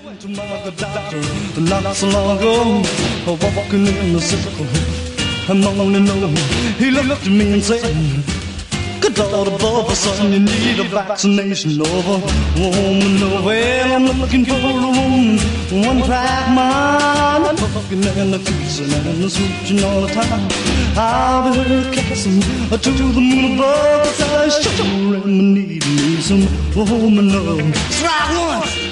To my good doctor, not so long ago, walking in the circle, I'm on and on. He looked at me and said, good Lord above, son, you need a vaccination over. Woman, oh, well, I'm looking for a woman, one crack mind, fucking and the kissing and the smooching all the time. I'll be kissing to the moon above, 'cause I sure am needing me some woman love. Strike one.